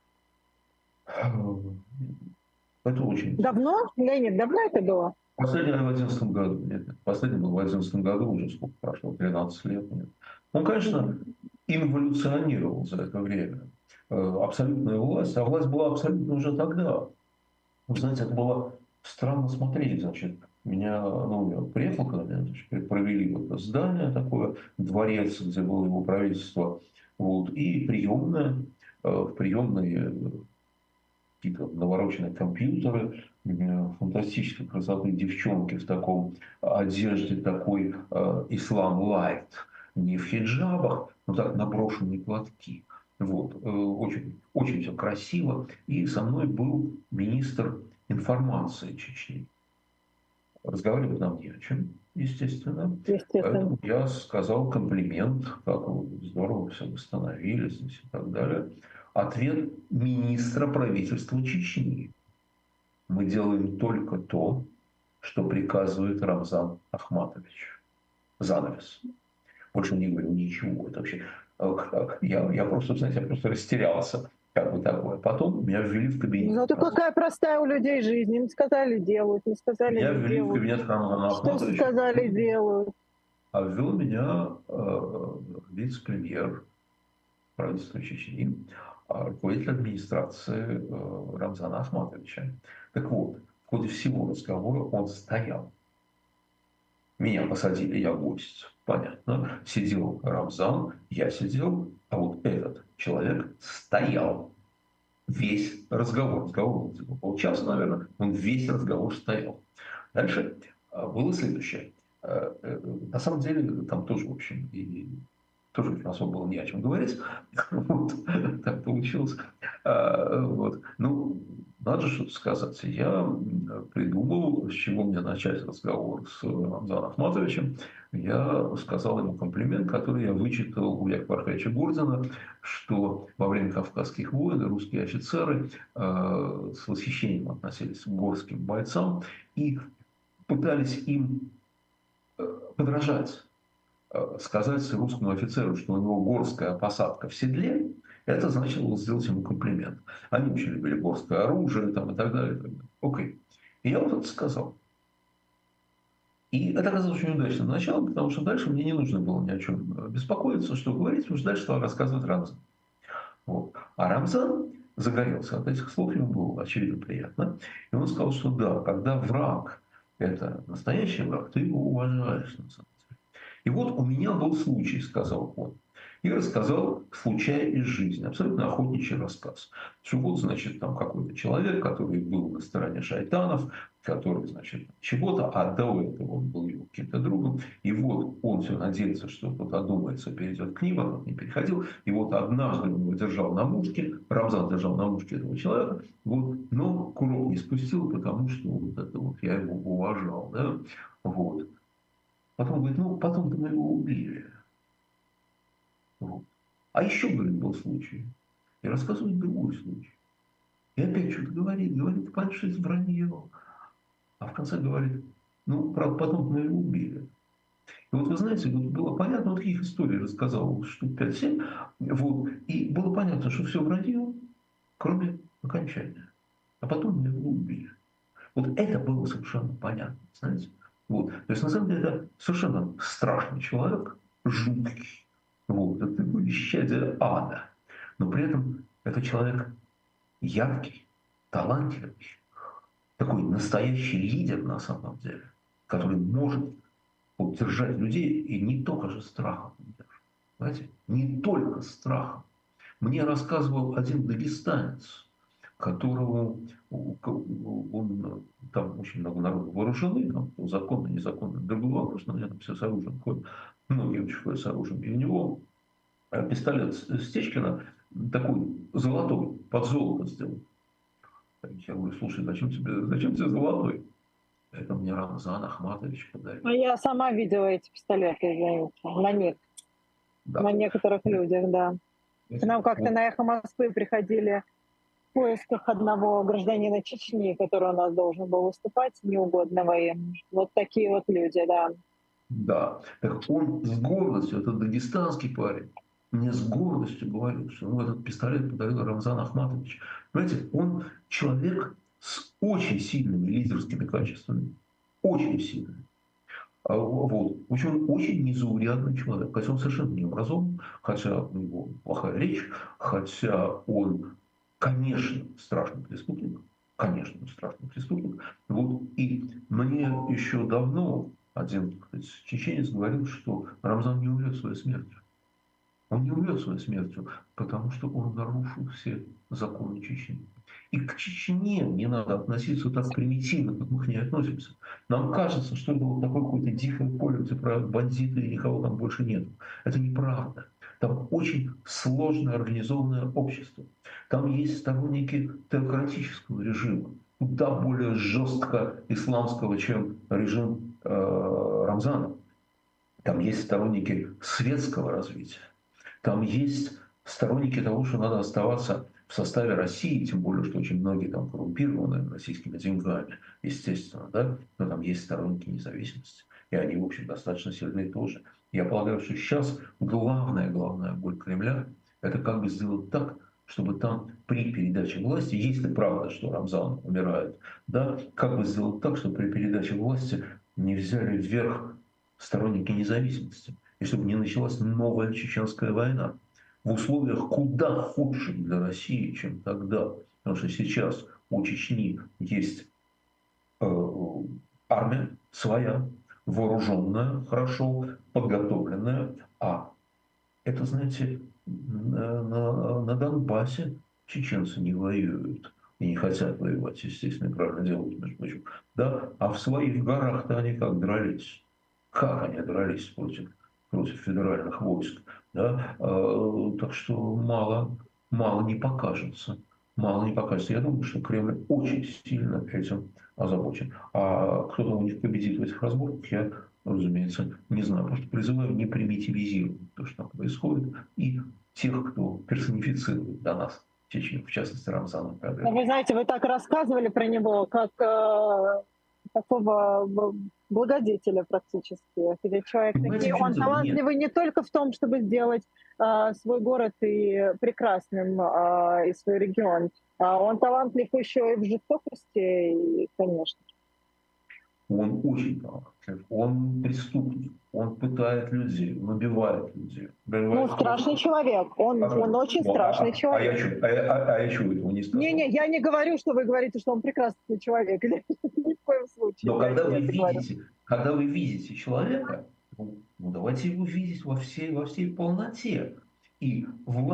Это очень... Давно? Леонид, давно это было? Последний в 2011 году. Нет. Последний был в 2011 году, уже сколько прошло, 13 лет. Нет. Он, конечно, инволюционировал за это время. Абсолютная власть, а власть была абсолютно уже тогда. Вы знаете, это было странно смотреть, значит, я приехал, когда меня, значит, провели в это здание такое, дворец, где было его правительство, вот, и приемная, в приемной какие-то навороченные компьютеры, фантастической красоты девчонки в таком одежде, такой ислам лайт, не в хиджабах, но так наброшенные платки. Вот. Очень, очень все красиво. И со мной был министр информации Чечни. Разговаривать нам не о чем, естественно. Поэтому я сказал комплимент, как вы здорово все восстановились и так далее. Ответ министра правительства Чечни. Мы делаем только то, что приказывает Рамзан Ахматович. Занавес. Больше не говорю ничего. Это вообще... Я просто, знаете, я просто растерялся. как бы такое. Потом меня ввели в кабинет. Ну, то какая простая у людей жизнь. Им сказали делают, не сказали Меня не ввели в делают. кабинет Рамзана Что Ахматовича, сказали делают. а ввел меня вице-премьер правительства Чечни, руководитель администрации Рамзана Ахматовича. Так вот, в ходе всего разговора он стоял. Меня посадили, я гость, понятно. Сидел Рамзан, я сидел, а вот этот человек стоял. Весь разговор, разговор был типа полчаса, наверное, он весь разговор стоял. Дальше было следующее. На самом деле там тоже, в общем, и тоже особо было не о чем говорить. Вот, так получилось. Вот. Ну, надо что-то сказать. Я придумал, с чего мне начать разговор с Рамзаном Ахматовичем. Я сказал ему комплимент, который я вычитал у Якова Аркадьевича Гордина, что во время Кавказских войн русские офицеры с восхищением относились к горским бойцам и пытались им подражать. Сказать русскому офицеру, что у него горская посадка в седле, это значило сделать ему комплимент. Они очень любили горское оружие там, и так далее. И так далее. Окей. И я вот это сказал. И это оказалось очень удачным началом, потому что дальше мне не нужно было ни о чем беспокоиться, что говорить, потому что дальше стал рассказывать Рамзан. Вот. А Рамзан загорелся от этих слов, ему было очевидно приятно. И он сказал, что да, когда враг – это настоящий враг, ты его уважаешь на самом деле. И вот у меня был случай, сказал он. И рассказал случай из жизни, абсолютно охотничий рассказ. Что вот, значит, там какой-то человек, который был на стороне шайтанов, который, значит, чего-то, а до этого он был его каким-то другом. И вот он все надеялся, что тот одумается, перейдет к ним, а тот не переходил. И вот однажды он его держал на мушке, Рамзан держал на мушке этого человека, вот, но курок не спустил, потому что вот это вот я его уважал. Да? Вот. Потом говорит, ну, потом-то мы его убили. Вот. А еще, говорит, был случай. И рассказывает другой случай. И опять что-то говорит, понятно, что это вранье. А в конце говорит, ну, правда, потом мы его убили. И вот вы знаете, вот было понятно, вот таких историй рассказал штук 5-7, вот, и было понятно, что все вранье, кроме окончания. А потом мы его убили. Вот это было совершенно понятно, знаете. Вот. То есть, на самом деле, это совершенно страшный человек, жуткий. Вот. Это такое исчадие ада. Но при этом это человек яркий, талантливый, такой настоящий лидер на самом деле, который может вот, держать людей и не только же страхом. Понимаете? Не только страхом. Мне рассказывал один дагестанец, которого он, там очень много народу вооружены, там, законно, незаконно, другой вопрос, но там все с оружием ходят, многие очень ходят с оружием, и у него пистолет Стечкина такой золотой, под золото сделан. Я говорю, слушай, зачем тебе золотой? Это мне Рамзан Ахматович подарил. А я сама видела эти пистолеты, извините, Да. на некоторых людях, да. К нам как-то на «Эхо Москвы» приходили в поисках одного гражданина Чечни, который у нас должен был выступать, неугодного им. Вот такие вот люди, да. Да. Так он с гордостью, это дагестанский парень, мне с гордостью говорил, что ему этот пистолет подарил Рамзан Ахматович. Понимаете, он человек с очень сильными лидерскими качествами. Очень сильными. Вот. В общем, он очень незаурядный человек. Хотя он совершенно не образован, хотя у него плохая речь, хотя он, конечно, страшный преступник. Конечно, страшный преступник. Вот. И мне еще давно один чеченец говорил, что Рамзан не умрет своей смертью. Он не умрет своей смертью, потому что он нарушил все законы Чечни. И к Чечне не надо относиться так примитивно, как мы к ней относимся. Нам кажется, что это вот такое какое-то дикое поле, где правят бандиты и никого там больше нет. Это неправда. Там очень сложное организованное общество. Там есть сторонники теократического режима, куда более жестко исламского, чем режим Рамзана. Там есть сторонники светского развития. Там есть сторонники того, что надо оставаться в составе России, тем более, что очень многие там коррумпированы российскими деньгами, естественно, да, но там есть сторонники независимости, и они, в общем, достаточно сильны тоже. Я полагаю, что сейчас главная боль Кремля – это как бы сделать так, чтобы там при передаче власти, если правда, что Рамзан умирает, да, как бы сделать так, чтобы при передаче власти не взяли вверх сторонники независимости, и чтобы не началась новая чеченская война в условиях куда худших для России, чем тогда. Потому что сейчас у Чечни есть армия своя, вооруженная, хорошо подготовленная, а это, знаете, на Донбассе чеченцы не воюют и не хотят воевать, естественно, правильно делают, между прочим. Да? А в своих горах-то они как дрались? Как они дрались против федеральных войск? Да? Так что мало не покажется. Мало не покажется. Я думаю, что Кремль очень сильно этим озабочен. А кто-то у них победит в этих разборках, я, разумеется, не знаю. Просто призываю не примитивизировать то, что там происходит, и тех, кто персонифицирует до нас Чечню, в частности, Рамзана Ну, Кадырова. вы знаете, вы так рассказывали про него, как такого благодетеля практически. Где человек Понимаете, такие, в чем он дело? Нет. талантливый не только в том, чтобы сделать свой город и прекрасным, и свой регион, он талантлив еще и в жестокости, и, конечно. Он очень талантлив, он преступник, он пытает людей, он убивает людей. Ну, страшный человек, он очень страшный А человек. я чего этого не сказал? Не-не, я не говорю, что вы говорите, что он прекрасный человек. Ни в коем случае. Но Я не это говорю. когда вы видите человека, ну, давайте его видеть во всей полноте. И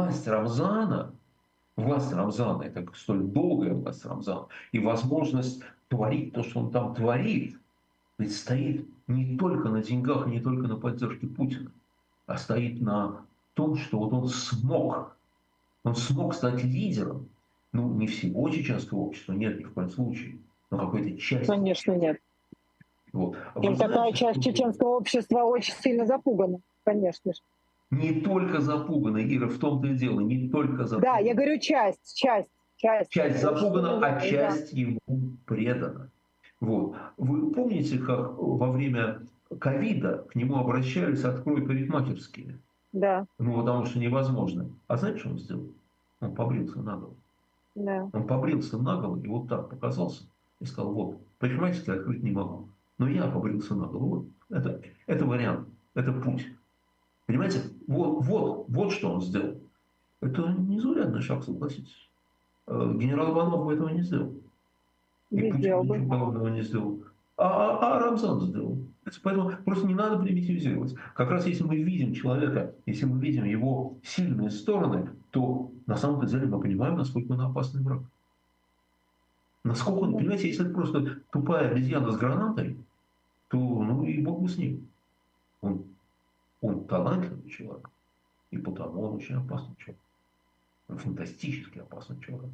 власть Рамзана, это столь долгая власть Рамзана, и возможность творить то, что он там творит, ведь стоит не только на деньгах и не только на поддержке Путина, а стоит на том, что вот он смог стать лидером, ну, не всего чеченского общества, нет, ни в коем случае, но какой-то части. Конечно, нет. Вот. А И вы такая знаете, часть что чеченского общества очень сильно запугана, конечно же. не только запуганы, Ира, в том-то и дело, не только Да, я запуганы. говорю часть. Часть Очень запугана, сильно, а да. часть ему предана. Вот. Вы помните, как во время ковида к нему обращались «открой парикмахерские»? Да, Ну, потому что невозможно. А знаете, что он сделал? Он побрился наголо. да. Он побрился наголо и вот так показался и сказал, вот, парикмахерские открыть не могу, но я побрился наголо. Вот, это вариант, это путь. Понимаете, вот что он сделал. Это незаурядный шаг, согласитесь. Генерал Иванов бы этого не сделал. И Не Путин сделал бы. ничего подобного не сделал. А Рамзан сделал. Поэтому просто не надо примитивизировать. Как раз если мы видим человека, если мы видим его сильные стороны, то на самом деле мы понимаем, насколько он опасный враг. Насколько он, понимаете, если это просто тупая обезьяна с гранатой, то ну и бог бы с ним. Он, он талантливый человек, и потому он очень опасный человек. Он фантастически опасный человек.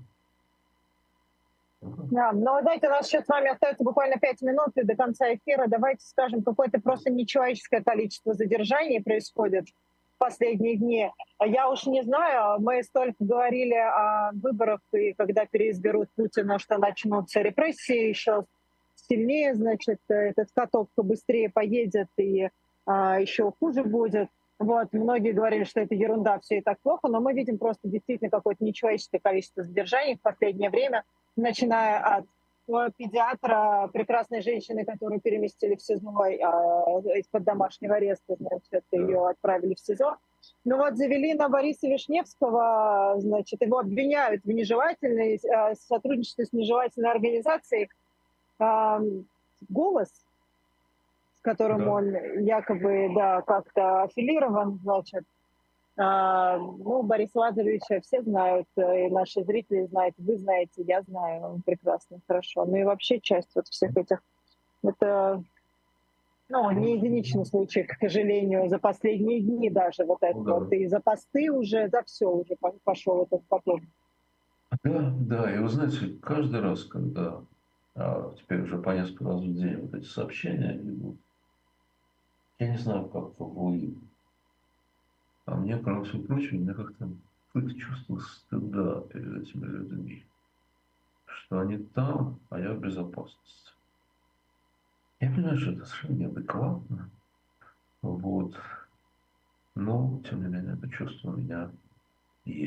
Да, но знаете, у нас сейчас с вами остается буквально 5 минут и до конца эфира. Давайте скажем, какое-то просто нечеловеческое количество задержаний происходит в последние дни. Я уж не знаю, мы столько говорили о выборах, и когда переизберут Путина, что начнутся репрессии еще сильнее, значит, этот каток быстрее поедет и еще хуже будет. Вот, многие говорили, что это ерунда, все и так плохо, но мы видим просто действительно какое-то нечеловеческое количество задержаний в последнее время, начиная от педиатра, прекрасной женщины, которую переместили в СИЗО из-под домашнего ареста, значит, ее отправили в СИЗО. Ну вот завели на Бориса Вишневского, значит, его обвиняют в нежелательной сотрудничестве с нежелательной организацией «Голос», с которым он якобы, да, как-то аффилирован, значит. Ну, Бориса Лазаревича все знают, и наши зрители знают, вы знаете, я знаю, он прекрасно, хорошо. Ну и вообще часть вот всех этих, это, ну, не единичный случай, к сожалению, за последние дни даже вот это вот, и за посты уже, за все уже пошел этот поток. Да, и вы знаете, каждый раз, когда теперь уже по несколько раз в день вот эти сообщения идут, я не знаю, как вы, а мне, кроме всего прочего, у меня как-то какое-то чувство стыда перед этими людьми, что они там, а я в безопасности. Я понимаю, что это совершенно неадекватно, вот, но, тем не менее, это чувство у меня есть.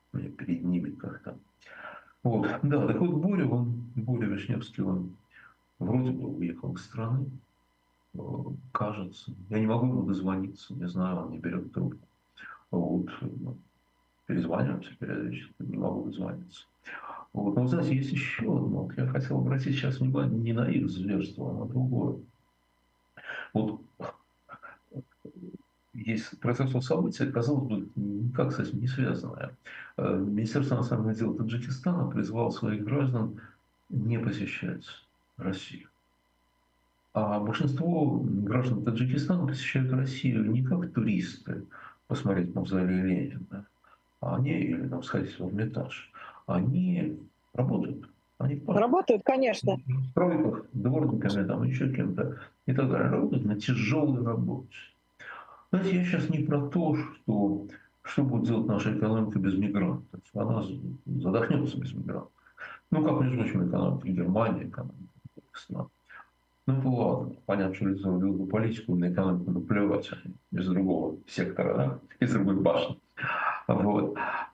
перед ними как-то. Вот, да, так вот Боря Вишневский, он вроде бы уехал из страны, кажется. Я не могу ему дозвониться, не знаю, он не берет трубку. Вот, перезваниваемся периодически, не могу дозвониться. Вот. Но, знаете, есть еще одно. Вот я хотел обратить сейчас внимание не на их зверство, а на другое. Вот есть произошло событие, казалось бы, никак с этим не связанное. Министерство иностранных дел Таджикистана призвало своих граждан не посещать Россию. А большинство граждан Таджикистана посещают Россию не как туристы, посмотреть мавзолей Ленина, а они, или там сходить в Эрмитаж, они работают. Они Работают, конечно. в стройках, дворниками, там, еще кем-то и так далее. Работают на тяжелой работе. Знаете, я сейчас не про то, что будет делать наша экономика без мигрантов. Она задохнется без мигрантов. Ну, как, между прочим, экономика Германии, экономика стран. Ну, это ладно. Понятно, что лицо ведут политику, на экономику наплевать из другого сектора, да? Из другой башни. Вот.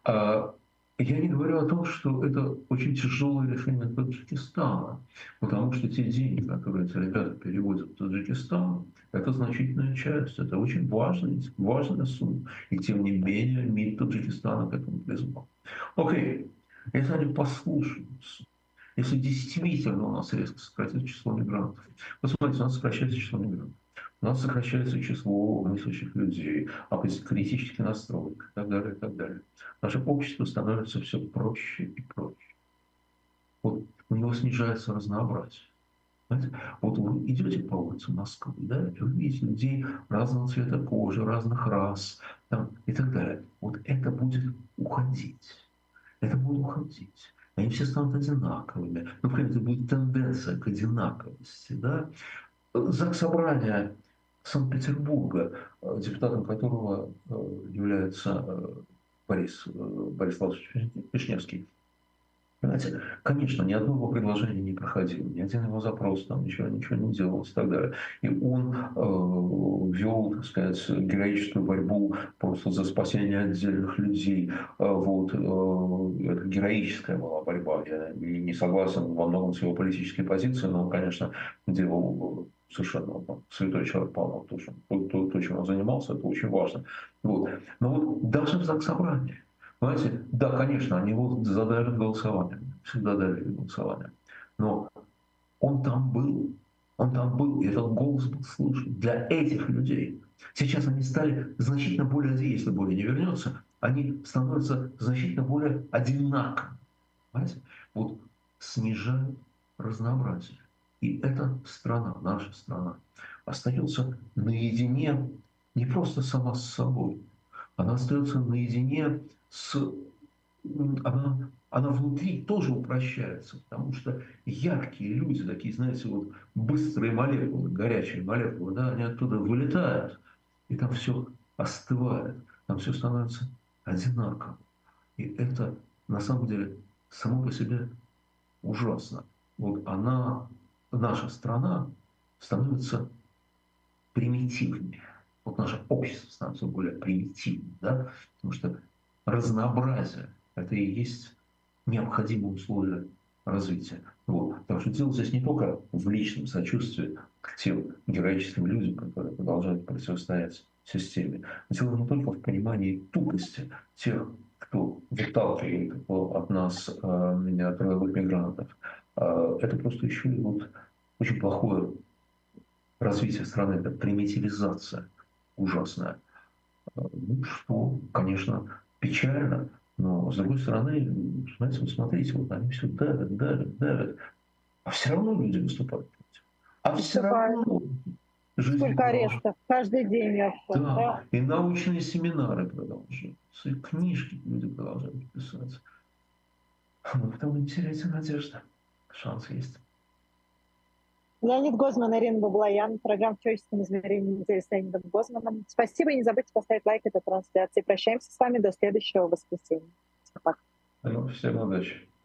Я не говорю о том, что это очень тяжелое решение Таджикистана, потому что те деньги, которые эти ребята переводят в Таджикистан, это значительная часть, это очень важная сумма. И тем не менее МИД Таджикистана к этому призвал. Окей, если они послушаются, если действительно у нас резко сократится число мигрантов, посмотрите, у нас сокращается число мигрантов. У нас сокращается число мыслящих людей, критически настроенных и так далее, и так далее. Наше общество становится все проще и проще. Вот у него снижается разнообразие. Знаете? Вот вы идете по улице Москвы, да, и вы видите людей разного цвета кожи, разных рас там, и так далее. Вот это будет уходить. Это будет уходить. Они все станут одинаковыми. Ну, в принципе, будет тенденция к одинаковости. Да? Заксобрание Санкт-Петербурга, депутатом которого является Борис Владимирович Вишневский. Понимаете, конечно, ни одно его предложение не проходило, ни один его запрос, там ничего не делалось и так далее. И он вел, так сказать, героическую борьбу просто за спасение отдельных людей. Вот. Это героическая была борьба. Я не согласен во многом с его политической позицией, но он, конечно, делал совершенно святой человек, по-моему, то, чем он занимался, это очень важно. Вот. Но вот даже в Заксобрании, понимаете, да, конечно, они его задавят голосованием, всегда давили голосованием. Но он там был, и этот голос был слышен для этих людей. Сейчас они стали значительно более, если Боря не вернется, они становятся значительно более одинаковыми. Понимаете? Вот снижают разнообразие. И эта страна, наша страна, остается наедине не просто сама с собой, она остается наедине с... Она внутри тоже упрощается, потому что яркие люди, такие, знаете, вот быстрые молекулы, горячие молекулы, да, они оттуда вылетают, и там все остывает, там все становится одинаково. И это на самом деле само по себе ужасно. Вот наша страна становится примитивнее. Вот наше общество становится более примитивным, да? Потому что разнообразие – это и есть необходимое условие развития. Вот. Так что дело здесь не только в личном сочувствии к тем героическим людям, которые продолжают противостоять системе. Дело не только в понимании тупости тех, кто выталкивает от нас трудовых мигрантов. Это просто еще и вот очень плохое развитие страны, это примитивизация ужасная. Ну, что, конечно, печально, но, с другой стороны, знаете, вот смотрите, вот они все давят, а все равно люди выступают против. А все равно жизнь Сколько продолжается. арестов? Каждый день я в шоке, Да, и научные семинары продолжаются, и книжки люди продолжают писать. Ну, потому не теряйте надежды. Шанс есть. Леонид Гозман, Ирина Баблоян. Программа «Человеческим измерением» недели с Леонидом Гозманом. Спасибо, и не забудьте поставить лайк этой трансляции. Прощаемся с вами до следующего воскресенья. Пока. Всем удачи.